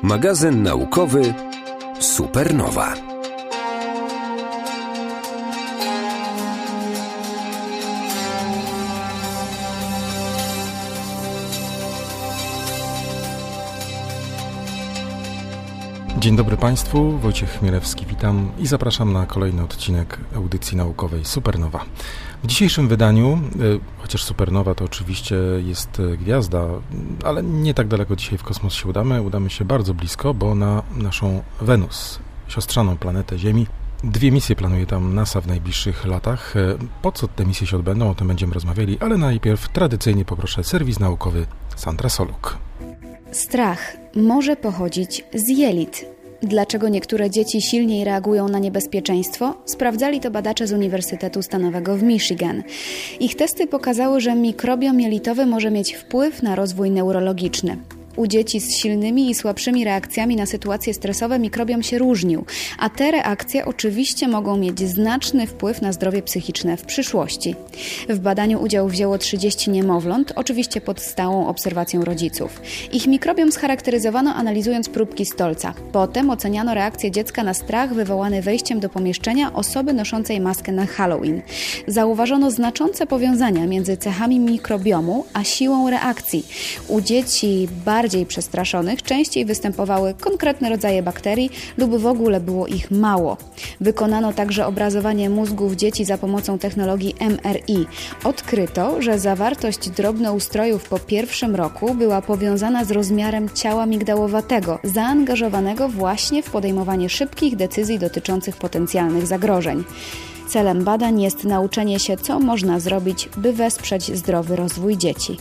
Magazyn naukowy Supernowa. Dzień dobry Państwu, Wojciech Chmielewski, witam i zapraszam na kolejny odcinek audycji naukowej Supernowa. W dzisiejszym wydaniu, chociaż Supernowa to oczywiście jest gwiazda, ale nie tak daleko dzisiaj w kosmos się udamy się bardzo blisko, bo na naszą Wenus, siostrzaną planetę Ziemi. 2 misje planuje tam NASA w najbliższych latach. Po co te misje się odbędą, o tym będziemy rozmawiali, ale najpierw tradycyjnie poproszę serwis naukowy Sandra Soluk. Strach może pochodzić z jelit. Dlaczego niektóre dzieci silniej reagują na niebezpieczeństwo? Sprawdzali to badacze z Uniwersytetu Stanowego w Michigan. Ich testy pokazały, że mikrobiom jelitowy może mieć wpływ na rozwój neurologiczny. U dzieci z silnymi i słabszymi reakcjami na sytuacje stresowe mikrobiom się różnił, a te reakcje oczywiście mogą mieć znaczny wpływ na zdrowie psychiczne w przyszłości. W badaniu udział wzięło 30 niemowląt, oczywiście pod stałą obserwacją rodziców. Ich mikrobiom scharakteryzowano analizując próbki stolca. Potem oceniano reakcję dziecka na strach wywołany wejściem do pomieszczenia osoby noszącej maskę na Halloween. Zauważono znaczące powiązania między cechami mikrobiomu a siłą reakcji. U dzieci bardziej przestraszonych częściej występowały konkretne rodzaje bakterii lub w ogóle było ich mało. Wykonano także obrazowanie mózgów dzieci za pomocą technologii MRI. Odkryto, że zawartość drobnoustrojów po pierwszym roku była powiązana z rozmiarem ciała migdałowatego, zaangażowanego właśnie w podejmowanie szybkich decyzji dotyczących potencjalnych zagrożeń. Celem badań jest nauczenie się, co można zrobić, by wesprzeć zdrowy rozwój dzieci.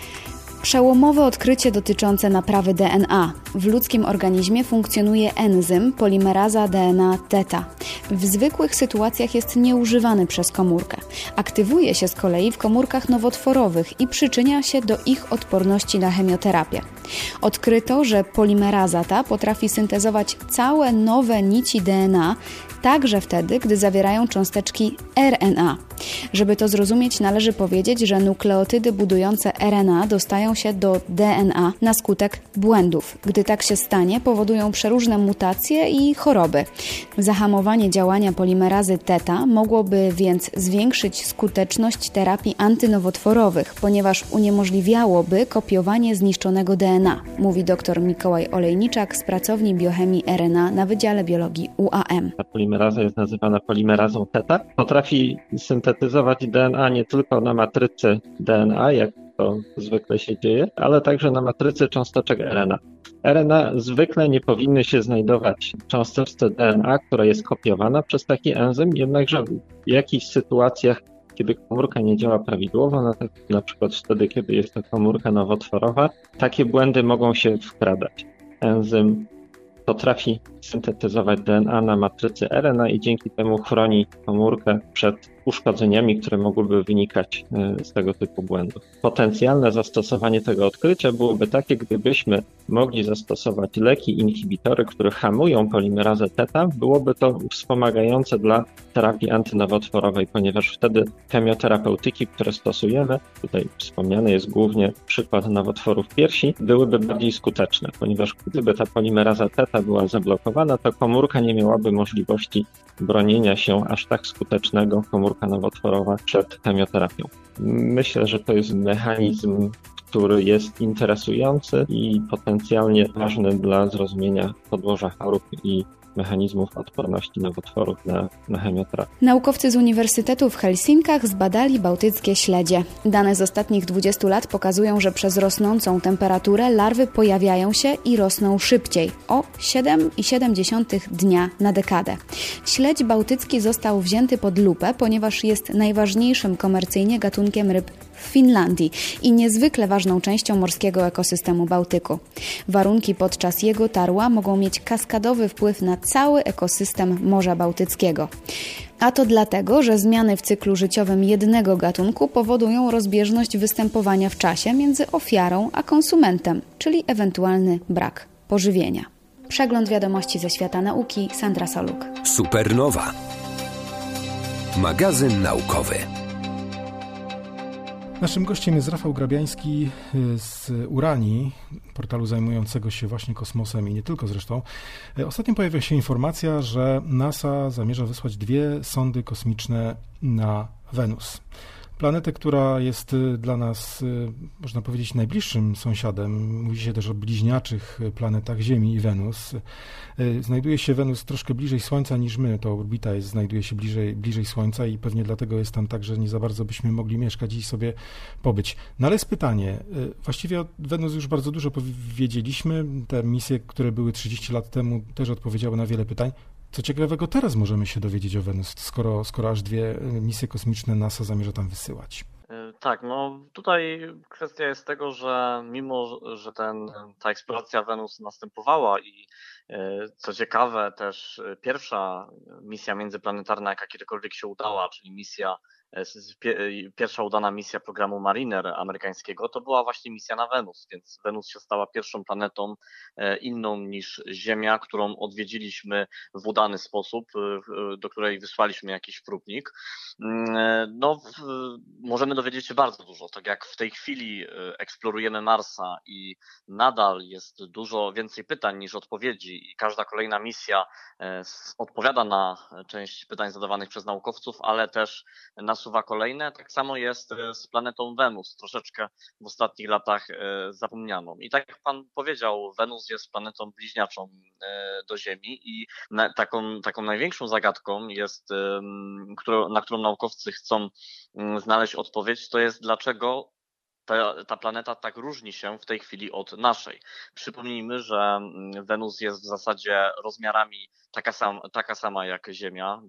Przełomowe odkrycie dotyczące naprawy DNA. W ludzkim organizmie funkcjonuje enzym polimeraza DNA teta. W zwykłych sytuacjach jest nieużywany przez komórkę. Aktywuje się z kolei w komórkach nowotworowych i przyczynia się do ich odporności na chemioterapię. Odkryto, że polimeraza ta potrafi syntezować całe nowe nici DNA, także wtedy, gdy zawierają cząsteczki RNA. Żeby to zrozumieć, należy powiedzieć, że nukleotydy budujące RNA dostają się do DNA na skutek błędów. Gdy tak się stanie, powodują przeróżne mutacje i choroby. Zahamowanie działania polimerazy teta mogłoby więc zwiększyć skuteczność terapii antynowotworowych, ponieważ uniemożliwiałoby kopiowanie zniszczonego DNA, mówi dr Mikołaj Olejniczak z pracowni biochemii RNA na Wydziale Biologii UAM. Ta polimeraza jest nazywana polimerazą teta. Potrafi syntetyzować DNA nie tylko na matrycy DNA, jak to zwykle się dzieje, ale także na matrycy cząsteczek RNA. RNA zwykle nie powinny się znajdować w cząsteczce DNA, która jest kopiowana przez taki enzym, jednakże w jakichś sytuacjach, kiedy komórka nie działa prawidłowo, na przykład wtedy, kiedy jest to komórka nowotworowa, takie błędy mogą się wkradać. Enzym potrafi syntetyzować DNA na matrycy RNA i dzięki temu chroni komórkę przed uszkodzeniami, które mogłyby wynikać z tego typu błędów. Potencjalne zastosowanie tego odkrycia byłoby takie, gdybyśmy mogli zastosować leki, inhibitory, które hamują polimerazę teta, byłoby to wspomagające dla terapii antynowotworowej, ponieważ wtedy chemioterapeutyki, które stosujemy, tutaj wspomniany jest głównie przykład nowotworów piersi, byłyby bardziej skuteczne, ponieważ gdyby ta polimeraza teta była zablokowana, to komórka nie miałaby możliwości bronienia się aż tak skutecznego, komórka nowotworowa, przed chemioterapią. Myślę, że to jest mechanizm, który jest interesujący i potencjalnie ważny dla zrozumienia podłoża chorób i mechanizmów odporności nowotworów na chemioterapię. Naukowcy z Uniwersytetu w Helsinkach zbadali bałtyckie śledzie. Dane z ostatnich 20 lat pokazują, że przez rosnącą temperaturę larwy pojawiają się i rosną szybciej, o 7,7 dnia na dekadę. Śledź bałtycki został wzięty pod lupę, ponieważ jest najważniejszym komercyjnie gatunkiem ryb w Finlandii i niezwykle ważną częścią morskiego ekosystemu Bałtyku. Warunki podczas jego tarła mogą mieć kaskadowy wpływ na cały ekosystem Morza Bałtyckiego. A to dlatego, że zmiany w cyklu życiowym jednego gatunku powodują rozbieżność występowania w czasie między ofiarą a konsumentem, czyli ewentualny brak pożywienia. Przegląd wiadomości ze świata nauki, Sandra Soluk. Supernowa. Magazyn naukowy. Naszym gościem jest Rafał Grabiański z Uranii, portalu zajmującego się właśnie kosmosem i nie tylko zresztą. Ostatnio pojawiła się informacja, że NASA zamierza wysłać 2 sondy kosmiczne na Wenus. Planetę, która jest dla nas, można powiedzieć, najbliższym sąsiadem. Mówi się też o bliźniaczych planetach Ziemi i Wenus. Znajduje się Wenus troszkę bliżej Słońca niż my. To orbita znajduje się bliżej Słońca i pewnie dlatego jest tam tak, że nie za bardzo byśmy mogli mieszkać i sobie pobyć. No ale jest pytanie. Właściwie o Wenus już bardzo dużo wiedzieliśmy. Te misje, które były 30 lat temu, też odpowiedziały na wiele pytań. Co ciekawego teraz możemy się dowiedzieć o Wenus, skoro aż 2 misje kosmiczne NASA zamierza tam wysyłać? Tak, no tutaj kwestia jest tego, że mimo, że ta eksploracja Wenus następowała i co ciekawe też pierwsza misja międzyplanetarna, jaka kiedykolwiek się udała, czyli pierwsza udana misja programu Mariner amerykańskiego, to była właśnie misja na Wenus, więc Wenus się stała pierwszą planetą inną niż Ziemia, którą odwiedziliśmy w udany sposób, do której wysłaliśmy jakiś próbnik. No, możemy dowiedzieć się bardzo dużo, tak jak w tej chwili eksplorujemy Marsa i nadal jest dużo więcej pytań niż odpowiedzi i każda kolejna misja odpowiada na część pytań zadawanych przez naukowców, ale też nasuwa kolejne. Tak samo jest z planetą Wenus, troszeczkę w ostatnich latach zapomnianą. I tak jak pan powiedział, Wenus jest planetą bliźniaczą do Ziemi i taką największą zagadką jest, na którą naukowcy chcą znaleźć odpowiedź, to jest dlaczego ta planeta tak różni się w tej chwili od naszej. Przypomnijmy, że Wenus jest w zasadzie rozmiarami taka sama jak Ziemia,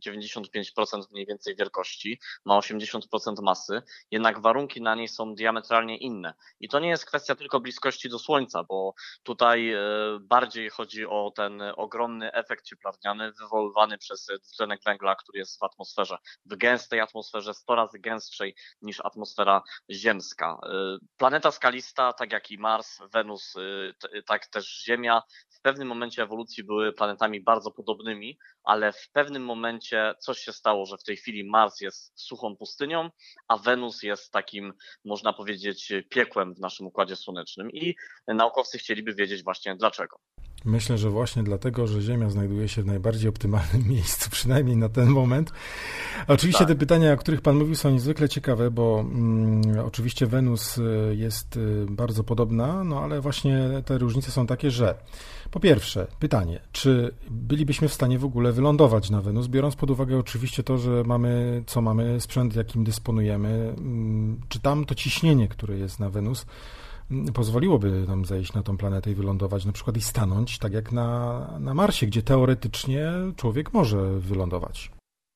95% mniej więcej wielkości, ma 80% masy, jednak warunki na niej są diametralnie inne. I to nie jest kwestia tylko bliskości do Słońca, bo tutaj bardziej chodzi o ten ogromny efekt cieplarniany wywoływany przez dwutlenek węgla, który jest w atmosferze, w gęstej atmosferze, 100 razy gęstszej niż atmosfera ziemska. Planeta skalista, tak jak i Mars, Wenus, tak też Ziemia, w pewnym momencie ewolucji były planetami bardzo podobnymi, ale w pewnym momencie coś się stało, że w tej chwili Mars jest suchą pustynią, a Wenus jest takim, można powiedzieć, piekłem w naszym Układzie Słonecznym i naukowcy chcieliby wiedzieć właśnie dlaczego. Myślę, że właśnie dlatego, że Ziemia znajduje się w najbardziej optymalnym miejscu, przynajmniej na ten moment. Oczywiście te pytania, o których Pan mówił, są niezwykle ciekawe, bo oczywiście Wenus jest bardzo podobna, no ale właśnie te różnice są takie, że po pierwsze pytanie, czy bylibyśmy w stanie w ogóle wylądować na Wenus, biorąc pod uwagę oczywiście to, że mamy sprzęt, jakim dysponujemy, czy tam to ciśnienie, które jest na Wenus, pozwoliłoby nam zejść na tą planetę i wylądować na przykład i stanąć, tak jak na Marsie, gdzie teoretycznie człowiek może wylądować.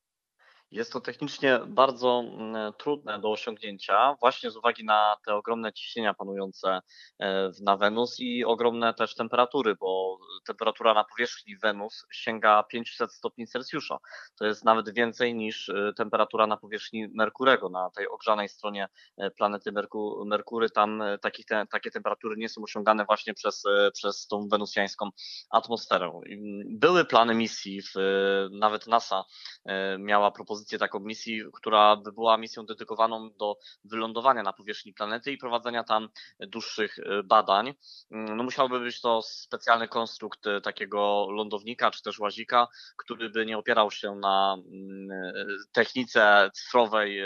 Jest to technicznie bardzo trudne do osiągnięcia, właśnie z uwagi na te ogromne ciśnienia panujące na Wenus i ogromne też temperatury, bo temperatura na powierzchni Wenus sięga 500 stopni Celsjusza. To jest nawet więcej niż temperatura na powierzchni Merkurego, na tej ogrzanej stronie planety Merkury. Tam takie temperatury nie są osiągane właśnie przez tą wenusjańską atmosferę. Były plany misji, nawet NASA miała propozycję taką misji, która by była misją dedykowaną do wylądowania na powierzchni planety i prowadzenia tam dłuższych badań. No musiałby być to specjalny konstrukt takiego lądownika czy też łazika, który by nie opierał się na technice cyfrowej,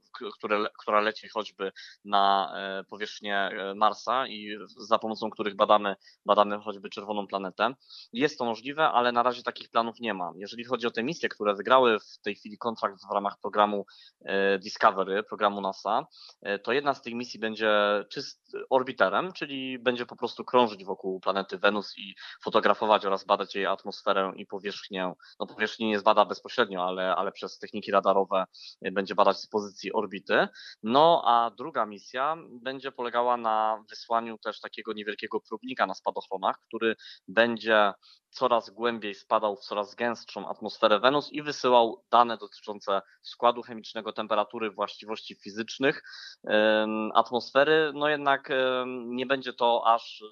która leci choćby na powierzchnię Marsa i za pomocą których badamy choćby czerwoną planetę. Jest to możliwe, ale na razie takich planów nie ma. Jeżeli chodzi o te misje, które wygrały w tej chwili kontrakt w ramach programu Discovery, programu NASA, to jedna z tych misji będzie orbiterem, czyli będzie po prostu krążyć wokół planety Wenus i fotografować oraz badać jej atmosferę i powierzchnię. No powierzchni nie zbada bezpośrednio, ale przez techniki radarowe będzie badać z pozycji orbity. No a druga misja będzie polegała na wysłaniu też takiego niewielkiego próbnika na spadochronach, który będzie coraz głębiej spadał w coraz gęstszą atmosferę Wenus i wysyłał dane dotyczące składu chemicznego, temperatury, właściwości fizycznych atmosfery, no jednak nie będzie to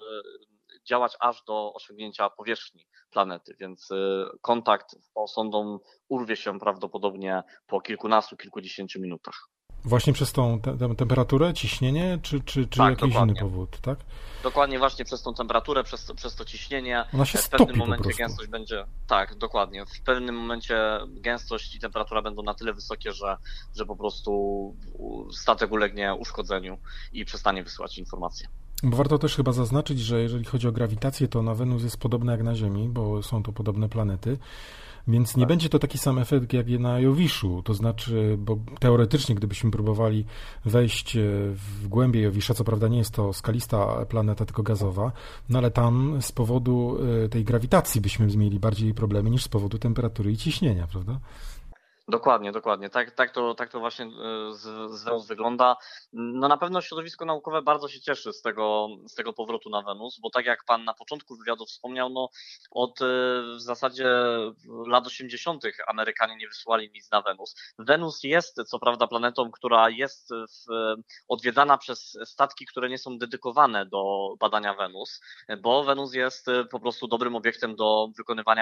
działać aż do osiągnięcia powierzchni planety, więc kontakt z tą sondą urwie się prawdopodobnie po kilkunastu, kilkudziesięciu minutach. Właśnie przez tą temperaturę, ciśnienie, czy Tak, jakiś dokładnie. inny powód, tak? Dokładnie właśnie przez tą temperaturę, przez to ciśnienie. Ona się W pewnym stopi po momencie prostu. gęstość będzie. Tak, dokładnie. W pewnym momencie gęstość i temperatura będą na tyle wysokie, że po prostu statek ulegnie uszkodzeniu i przestanie wysyłać informacje. Bo warto też chyba zaznaczyć, że jeżeli chodzi o grawitację, to na Wenus jest podobna jak na Ziemi, bo są to podobne planety, więc nie będzie to taki sam efekt jak na Jowiszu, to znaczy, bo teoretycznie gdybyśmy próbowali wejść w głębię Jowisza, co prawda nie jest to skalista planeta, tylko gazowa, no ale tam z powodu tej grawitacji byśmy mieli bardziej problemy niż z powodu temperatury i ciśnienia, prawda? Dokładnie, dokładnie. Tak to właśnie z Wenus wygląda. No na pewno środowisko naukowe bardzo się cieszy z tego powrotu na Wenus, bo tak jak pan na początku wywiadu wspomniał, no od w zasadzie lat 80. Amerykanie nie wysłali nic na Wenus. Wenus jest co prawda planetą, która jest odwiedzana przez statki, które nie są dedykowane do badania Wenus, bo Wenus jest po prostu dobrym obiektem do wykonywania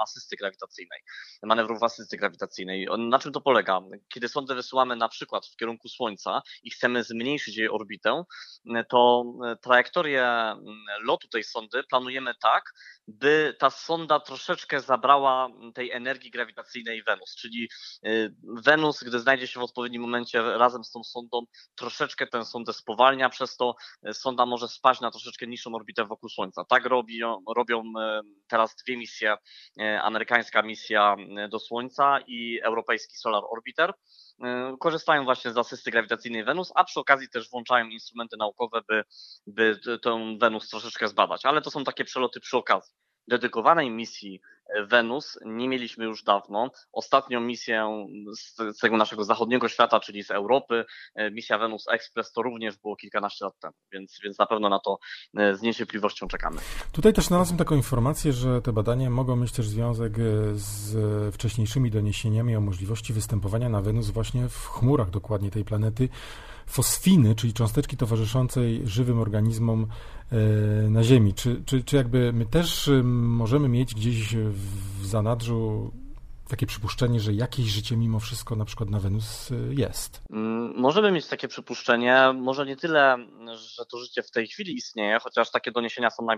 manewrów asysty grawitacyjnej. Na czym to polega? Kiedy sondę wysyłamy na przykład w kierunku Słońca i chcemy zmniejszyć jej orbitę, to trajektorię lotu tej sondy planujemy tak, by ta sonda troszeczkę zabrała tej energii grawitacyjnej Wenus, czyli Wenus, gdy znajdzie się w odpowiednim momencie razem z tą sondą, troszeczkę tę sondę spowalnia, przez to sonda może spaść na troszeczkę niższą orbitę wokół Słońca. Tak robią teraz dwie misje, amerykańska misja do Słońca i europejski Solar Orbiter. Korzystają właśnie z asysty grawitacyjnej Wenus, a przy okazji też włączają instrumenty naukowe, by tę Wenus troszeczkę zbadać. Ale to są takie przeloty przy okazji. Dedykowanej misji Wenus nie mieliśmy już dawno. Ostatnią misję z tego naszego zachodniego świata, czyli z Europy, misja Venus Express, to również było kilkanaście lat temu, więc na pewno na to z niecierpliwością czekamy. Tutaj też znalazłem taką informację, że te badania mogą mieć też związek z wcześniejszymi doniesieniami o możliwości występowania na Wenus właśnie w chmurach dokładnie tej planety fosfiny, czyli cząsteczki towarzyszącej żywym organizmom na Ziemi. Czy jakby my też możemy mieć gdzieś w zanadrzu takie przypuszczenie, że jakieś życie mimo wszystko na przykład na Wenus jest? Możemy mieć takie przypuszczenie, może nie tyle, że to życie w tej chwili istnieje, chociaż takie doniesienia są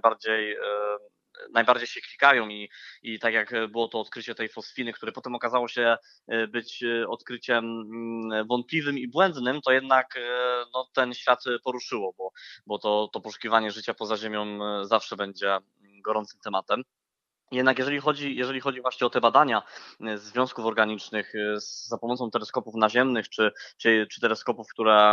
najbardziej się klikają i tak jak było to odkrycie tej fosfiny, które potem okazało się być odkryciem wątpliwym i błędnym, to jednak no, ten świat poruszyło, bo to poszukiwanie życia poza Ziemią zawsze będzie gorącym tematem. Jednak jeżeli chodzi właśnie o te badania związków organicznych za pomocą teleskopów naziemnych czy teleskopów, które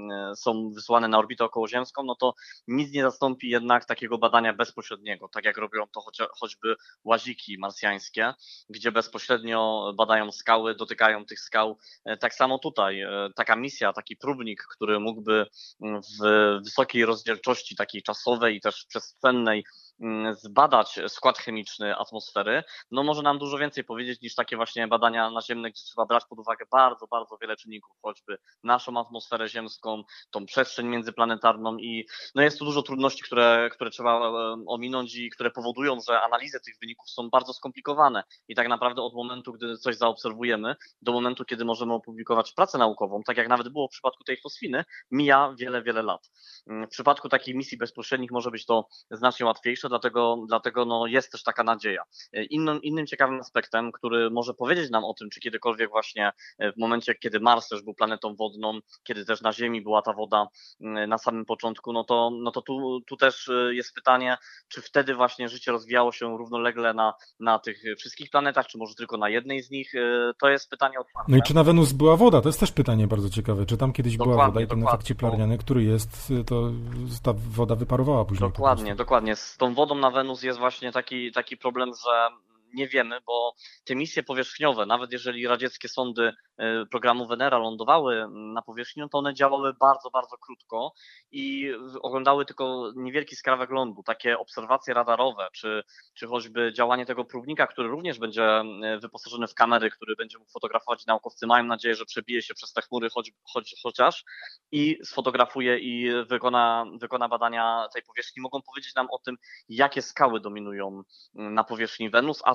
są wysyłane na orbitę okołoziemską, no to nic nie zastąpi jednak takiego badania bezpośredniego, tak jak robią to choćby łaziki marsjańskie, gdzie bezpośrednio badają skały, dotykają tych skał. Tak samo tutaj taka misja, taki próbnik, który mógłby w wysokiej rozdzielczości takiej czasowej i też przestrzennej zbadać skład chemiczny atmosfery, no może nam dużo więcej powiedzieć niż takie właśnie badania naziemne, gdzie trzeba brać pod uwagę bardzo, bardzo wiele czynników, choćby naszą atmosferę ziemską, tą przestrzeń międzyplanetarną i no jest tu dużo trudności, które trzeba ominąć i które powodują, że analizy tych wyników są bardzo skomplikowane i tak naprawdę od momentu, gdy coś zaobserwujemy, do momentu, kiedy możemy opublikować pracę naukową, tak jak nawet było w przypadku tej fosfiny, mija wiele, wiele lat. W przypadku takich misji bezpośrednich może być to znacznie łatwiejsze, dlatego no jest też taka nadzieja. Innym ciekawym aspektem, który może powiedzieć nam o tym, czy kiedykolwiek właśnie w momencie, kiedy Mars też był planetą wodną, kiedy też na Ziemi była ta woda na samym początku, no to tu też jest pytanie, czy wtedy właśnie życie rozwijało się równolegle na tych wszystkich planetach, czy może tylko na jednej z nich? To jest pytanie otwarte. No i czy na Wenus była woda? To jest też pytanie bardzo ciekawe. Czy tam kiedyś była woda i ten efekt cieplarniany, który jest, to ta woda wyparowała później? Dokładnie. Z tą wodą na Wenus jest właśnie taki problem, że nie wiemy, bo te misje powierzchniowe, nawet jeżeli radzieckie sondy programu Venera lądowały na powierzchni, no to one działały bardzo, bardzo krótko i oglądały tylko niewielki skrawek lądu. Takie obserwacje radarowe, czy choćby działanie tego próbnika, który również będzie wyposażony w kamery, który będzie mógł fotografować, naukowcy mają nadzieję, że przebije się przez te chmury chociaż i sfotografuje i wykona badania tej powierzchni, mogą powiedzieć nam o tym, jakie skały dominują na powierzchni Wenus, a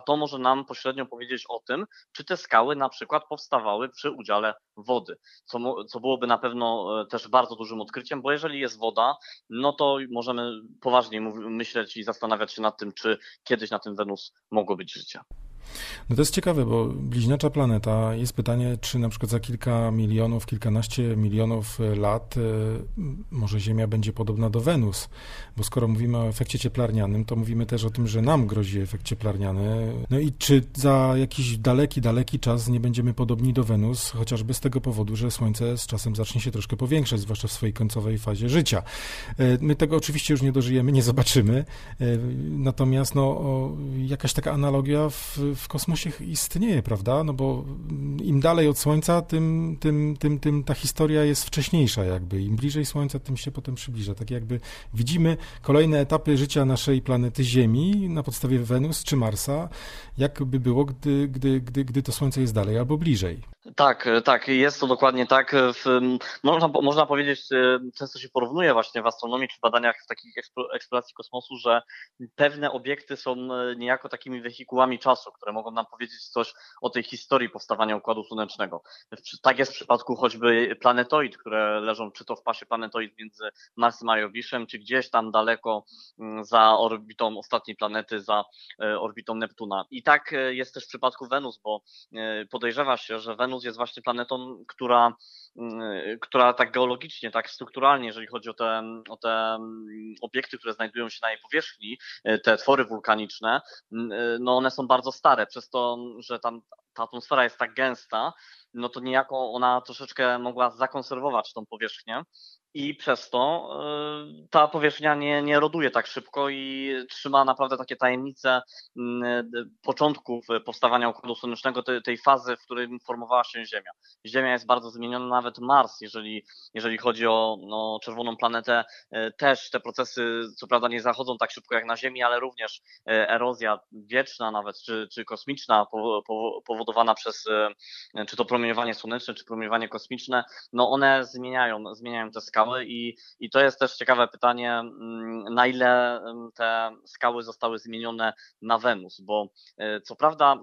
to może nam pośrednio powiedzieć o tym, czy te skały na przykład powstawały przy udziale wody, co byłoby na pewno też bardzo dużym odkryciem, bo jeżeli jest woda, no to możemy poważnie myśleć i zastanawiać się nad tym, czy kiedyś na tym Wenus mogło być życie. No to jest ciekawe, bo bliźniacza planeta, jest pytanie, czy na przykład za kilka milionów, kilkanaście milionów lat może Ziemia będzie podobna do Wenus, bo skoro mówimy o efekcie cieplarnianym, to mówimy też o tym, że nam grozi efekt cieplarniany. No i czy za jakiś daleki czas nie będziemy podobni do Wenus, chociażby z tego powodu, że Słońce z czasem zacznie się troszkę powiększać, zwłaszcza w swojej końcowej fazie życia. My tego oczywiście już nie dożyjemy, nie zobaczymy, natomiast jakaś taka analogia w kosmosie istnieje, prawda? No bo im dalej od Słońca, tym ta historia jest wcześniejsza jakby. Im bliżej Słońca, tym się potem przybliża. Tak jakby widzimy kolejne etapy życia naszej planety Ziemi na podstawie Wenus czy Marsa, jakby było, gdy to Słońce jest dalej albo bliżej. Tak, jest to dokładnie tak. Można powiedzieć, często się porównuje właśnie w astronomii czy badaniach w takich eksploracji kosmosu, że pewne obiekty są niejako takimi wehikułami czasu, które mogą nam powiedzieć coś o tej historii powstawania Układu Słonecznego. Tak jest w przypadku choćby planetoid, które leżą czy to w pasie planetoid między Marsem a Jowiszem, czy gdzieś tam daleko za orbitą ostatniej planety, za orbitą Neptuna. I tak jest też w przypadku Wenus, bo podejrzewa się, że Wenus jest właśnie planetą, która tak geologicznie, tak strukturalnie, jeżeli chodzi o te obiekty, które znajdują się na jej powierzchni, te twory wulkaniczne, no one są bardzo stare, przez to, że tam ta atmosfera jest tak gęsta, no to niejako ona troszeczkę mogła zakonserwować tą powierzchnię i przez to ta powierzchnia nie eroduje tak szybko i trzyma naprawdę takie tajemnice początków powstawania Układu Słonecznego, tej fazy, w której formowała się Ziemia. Ziemia jest bardzo zmieniona, nawet Mars, jeżeli chodzi o czerwoną planetę, też te procesy co prawda nie zachodzą tak szybko jak na Ziemi, ale również erozja wieczna nawet, czy kosmiczna powodowana przez czy to promieniowanie słoneczne, czy promieniowanie kosmiczne, no one zmieniają te skały i to jest też ciekawe pytanie, na ile te skały zostały zmienione na Wenus, bo co prawda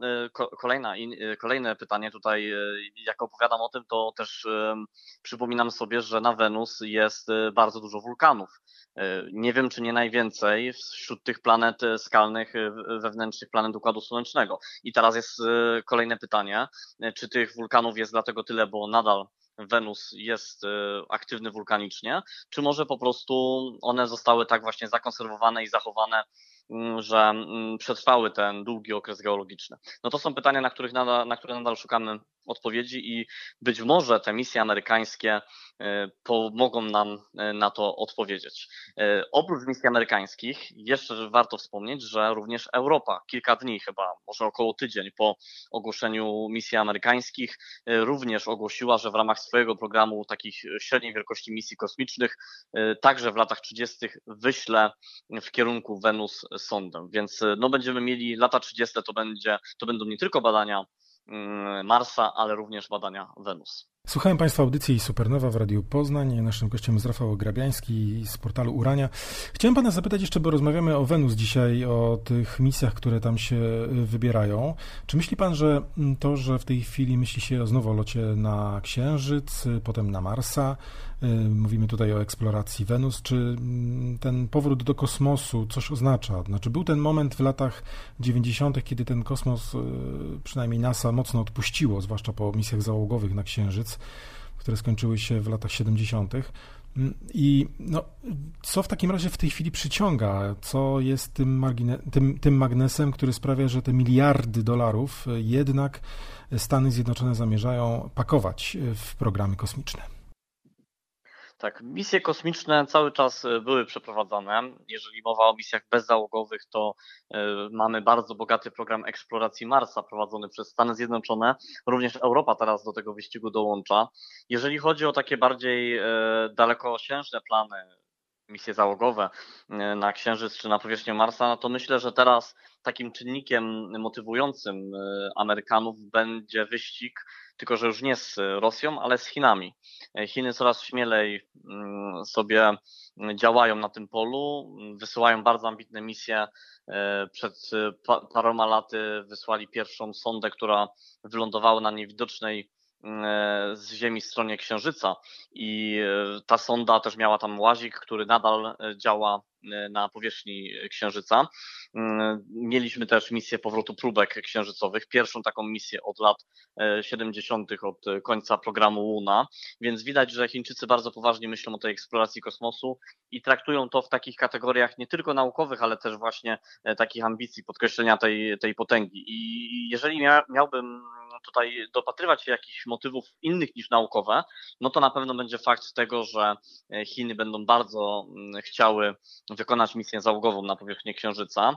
kolejne pytanie tutaj, jak opowiadam o tym, to też przypominam sobie, że na Wenus jest bardzo dużo wulkanów. Nie wiem, czy nie najwięcej wśród tych planet skalnych wewnętrznych planet Układu Słonecznego. I teraz jest kolejne pytanie, czy tych wulkanów jest dlatego tyle, bo nadal Wenus jest aktywny wulkanicznie, czy może po prostu one zostały tak właśnie zakonserwowane i zachowane, że przetrwały ten długi okres geologiczny. No to są pytania, na które nadal szukamy odpowiedzi i być może te misje amerykańskie pomogą nam na to odpowiedzieć. Oprócz misji amerykańskich jeszcze warto wspomnieć, że również Europa kilka dni, chyba może około tydzień po ogłoszeniu misji amerykańskich, również ogłosiła, że w ramach swojego programu takich średniej wielkości misji kosmicznych także w latach 30. wyśle w kierunku Wenus sondę. Więc będziemy mieli lata 30. to będą nie tylko badania Marsa, ale również badania Wenus. Słuchałem Państwa audycji Supernowa w Radiu Poznań. Naszym gościem jest Rafał Grabiański z portalu Urania. Chciałem Pana zapytać jeszcze, bo rozmawiamy o Wenus dzisiaj, o tych misjach, które tam się wybierają. Czy myśli Pan, że to, że w tej chwili myśli się znowu o locie na Księżyc, potem na Marsa, mówimy tutaj o eksploracji Wenus, czy ten powrót do kosmosu coś oznacza? Znaczy był ten moment w latach 90., kiedy ten kosmos, przynajmniej NASA, mocno odpuściło, zwłaszcza po misjach załogowych na Księżyc, które skończyły się w latach 70. I co w takim razie w tej chwili przyciąga? Co jest tym magnesem, który sprawia, że te miliardy dolarów jednak Stany Zjednoczone zamierzają pakować w programy kosmiczne? Tak, misje kosmiczne cały czas były przeprowadzane. Jeżeli mowa o misjach bezzałogowych, to mamy bardzo bogaty program eksploracji Marsa prowadzony przez Stany Zjednoczone. Również Europa teraz do tego wyścigu dołącza. Jeżeli chodzi o takie bardziej dalekosiężne plany, misje załogowe na Księżyc czy na powierzchnię Marsa, no to myślę, że teraz takim czynnikiem motywującym Amerykanów będzie wyścig, tylko że już nie z Rosją, ale z Chinami. Chiny coraz śmielej sobie działają na tym polu, wysyłają bardzo ambitne misje. Przed paroma laty wysłali pierwszą sondę, która wylądowała na niewidocznej z Ziemi stronie Księżyca i ta sonda też miała tam łazik, który nadal działa na powierzchni Księżyca. Mieliśmy też misję powrotu próbek księżycowych, pierwszą taką misję od lat 70., od końca programu Luna, więc widać, że Chińczycy bardzo poważnie myślą o tej eksploracji kosmosu i traktują to w takich kategoriach nie tylko naukowych, ale też właśnie takich ambicji, podkreślenia tej potęgi. I jeżeli miałbym tutaj dopatrywać się jakichś motywów innych niż naukowe, no to na pewno będzie fakt tego, że Chiny będą bardzo chciały wykonać misję załogową na powierzchnię Księżyca.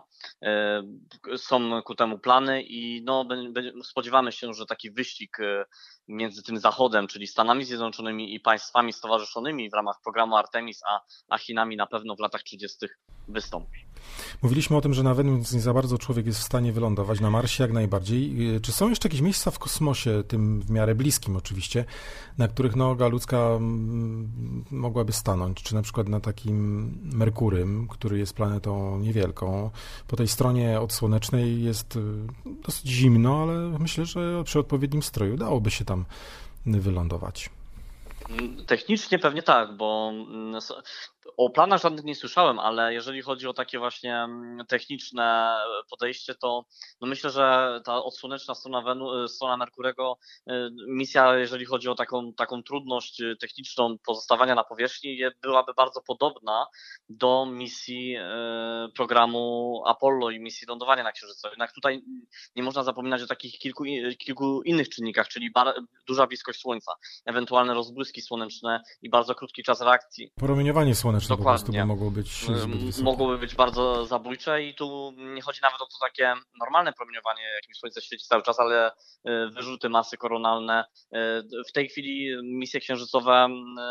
Są ku temu plany i no, spodziewamy się, że taki wyścig między tym Zachodem, czyli Stanami Zjednoczonymi i państwami stowarzyszonymi w ramach programu Artemis, a Chinami na pewno w latach 30. wystąpi. Mówiliśmy o tym, że na Wenus nie za bardzo człowiek jest w stanie wylądować, na Marsie jak najbardziej. Czy są jeszcze jakieś miejsca w kosmosie, tym w miarę bliskim oczywiście, na których noga ludzka mogłaby stanąć? Czy na przykład na takim Merkurym, który jest planetą niewielką? Po tej stronie odsłonecznej jest dosyć zimno, ale myślę, że przy odpowiednim stroju dałoby się tam wylądować. Technicznie pewnie tak, bo o planach żadnych nie słyszałem, ale jeżeli chodzi o takie właśnie techniczne podejście, to no myślę, że ta odsłoneczna strona Merkurego, misja, jeżeli chodzi o taką trudność techniczną pozostawania na powierzchni, byłaby bardzo podobna do misji programu Apollo i misji lądowania na Księżycu. Jednak tutaj nie można zapominać o takich kilku innych czynnikach, czyli duża bliskość Słońca, ewentualne rozbłyski słoneczne i bardzo krótki czas reakcji. Promieniowanie słoneczne Dokładnie. Po prostu, bo mogło być zbyt wysokie. Mogłoby być bardzo zabójcze i tu nie chodzi nawet o to takie normalne promieniowanie, jakim Słońce świeci cały czas, ale wyrzuty masy koronalne. W tej chwili misje księżycowe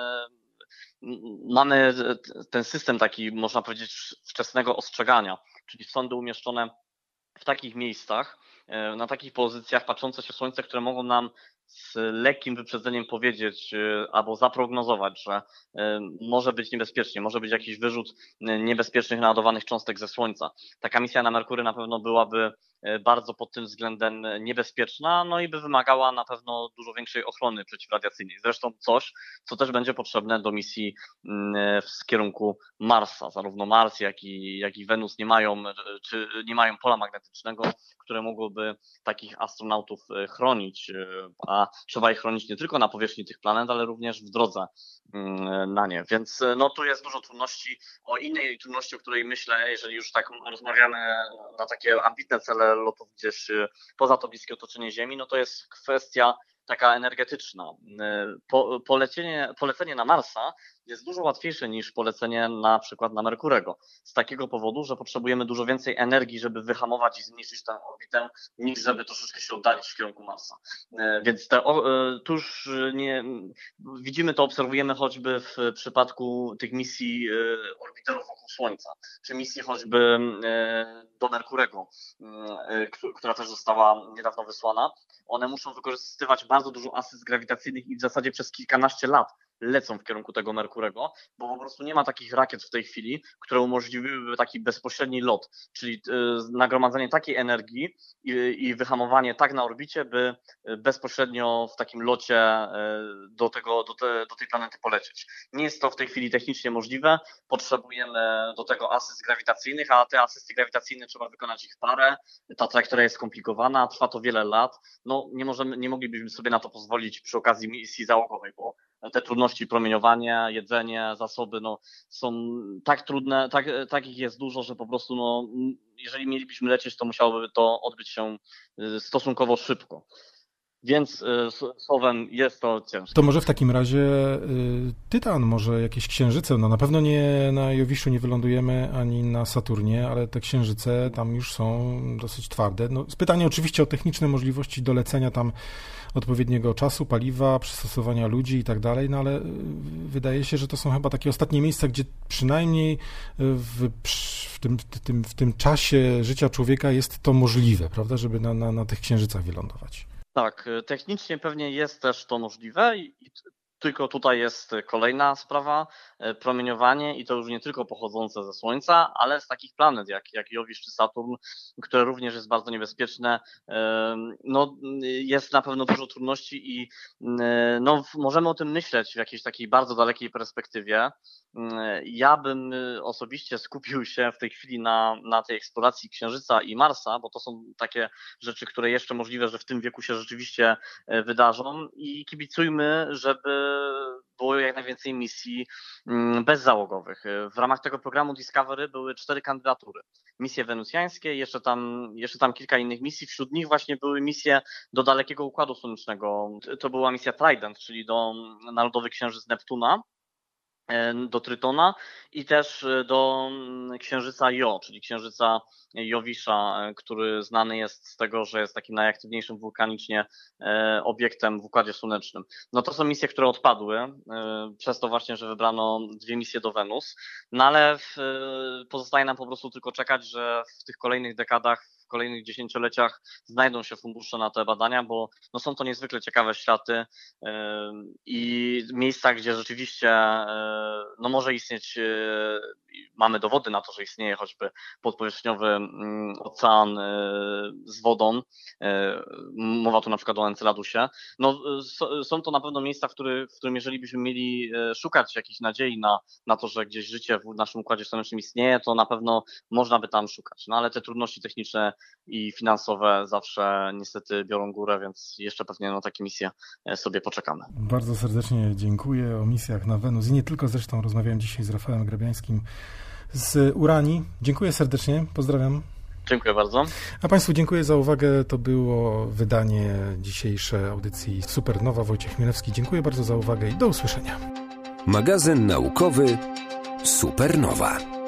mamy ten system taki, można powiedzieć, wczesnego ostrzegania, czyli sondy umieszczone w takich miejscach, na takich pozycjach patrzące się w Słońce, które mogą nam z lekkim wyprzedzeniem powiedzieć albo zaprognozować, że może być niebezpiecznie, może być jakiś wyrzut niebezpiecznych naładowanych cząstek ze Słońca. Taka misja na Merkury na pewno byłaby bardzo pod tym względem niebezpieczna, no i by wymagała na pewno dużo większej ochrony przeciwradiacyjnej. Zresztą coś, co też będzie potrzebne do misji w kierunku Marsa. Zarówno Mars, jak i Wenus nie mają pola magnetycznego, które mogłoby takich astronautów chronić, a trzeba ich chronić nie tylko na powierzchni tych planet, ale również w drodze na nie. Więc no tu jest dużo trudności. O innej trudności, o której myślę, jeżeli już tak rozmawiamy na takie ambitne cele lotów gdzieś poza to bliskie otoczenie Ziemi, no to jest kwestia taka energetyczna. Polecenie na Marsa jest dużo łatwiejsze niż polecenie na przykład na Merkurego. Z takiego powodu, że potrzebujemy dużo więcej energii, żeby wyhamować i zmniejszyć tę orbitę, niż żeby troszeczkę się oddalić w kierunku Marsa. Więc tu już widzimy to, obserwujemy choćby w przypadku tych misji orbiterów wokół Słońca, czy misji choćby do Merkurego, która też została niedawno wysłana. One muszą wykorzystywać bardzo dużo asyst grawitacyjnych i w zasadzie przez kilkanaście lat lecą w kierunku tego Merkurego, bo po prostu nie ma takich rakiet w tej chwili, które umożliwiłyby taki bezpośredni lot, czyli nagromadzenie takiej energii i wyhamowanie tak na orbicie, by bezpośrednio w takim locie do tej planety polecieć. Nie jest to w tej chwili technicznie możliwe, potrzebujemy do tego asyst grawitacyjnych, a te asysty grawitacyjne trzeba wykonać ich parę, ta trajektoria jest skomplikowana, trwa to wiele lat, no nie moglibyśmy sobie na to pozwolić przy okazji misji załogowej, bo te trudności promieniowania, jedzenie, zasoby są tak trudne, tak ich jest dużo, że po prostu jeżeli mielibyśmy lecieć, to musiałoby to odbyć się stosunkowo szybko. Więc słowem jest to ciężkie. To może w takim razie Tytan, może jakieś księżyce, no na pewno nie na Jowiszu nie wylądujemy ani na Saturnie, ale te księżyce tam już są dosyć twarde. No, pytanie oczywiście o techniczne możliwości dolecenia tam odpowiedniego czasu, paliwa, przystosowania ludzi i tak dalej, no ale wydaje się, że to są chyba takie ostatnie miejsca, gdzie przynajmniej w tym czasie życia człowieka jest to możliwe, prawda, żeby na tych księżycach wylądować. Tak, technicznie pewnie jest też to możliwe i tylko tutaj jest kolejna sprawa, promieniowanie i to już nie tylko pochodzące ze Słońca, ale z takich planet jak Jowisz czy Saturn, które również jest bardzo niebezpieczne. No, jest na pewno dużo trudności i no, możemy o tym myśleć w jakiejś takiej bardzo dalekiej perspektywie. Ja bym osobiście skupił się w tej chwili na tej eksploracji Księżyca i Marsa, bo to są takie rzeczy, które jeszcze możliwe, że w tym wieku się rzeczywiście wydarzą i kibicujmy, żeby było jak najwięcej misji bezzałogowych. W ramach tego programu Discovery były 4 kandydatury. Misje wenusjańskie, jeszcze tam kilka innych misji. Wśród nich właśnie były misje do dalekiego Układu Słonecznego. To była misja Trident, czyli na lodowy księżyc Neptuna, do Trytona i też do księżyca Jo, czyli księżyca Jowisza, który znany jest z tego, że jest takim najaktywniejszym wulkanicznie obiektem w Układzie Słonecznym. No to są misje, które odpadły, przez to właśnie, że wybrano 2 misje do Wenus, no ale pozostaje nam po prostu tylko czekać, że w tych kolejnych dekadach, w kolejnych dziesięcioleciach znajdą się fundusze na te badania, bo no są to niezwykle ciekawe światy i miejsca, gdzie rzeczywiście no może istnieć, mamy dowody na to, że istnieje choćby podpowierzchniowy ocean z wodą, mowa tu na przykład o Enceladusie. No, są to na pewno miejsca, w którym jeżeli byśmy mieli szukać jakiejś nadziei na to, że gdzieś życie w naszym Układzie Słonecznym istnieje, to na pewno można by tam szukać. No ale te trudności techniczne i finansowe zawsze niestety biorą górę, więc jeszcze pewnie na takie misje sobie poczekamy. Bardzo serdecznie dziękuję. O misjach na Wenus i nie tylko, zresztą rozmawiałem dzisiaj z Rafałem Grabiańskim z Uranii. Dziękuję serdecznie, pozdrawiam. Dziękuję bardzo. A Państwu dziękuję za uwagę. To było wydanie dzisiejszej audycji Supernowa. Wojciech Chmielewski. Dziękuję bardzo za uwagę i do usłyszenia. Magazyn naukowy Supernowa.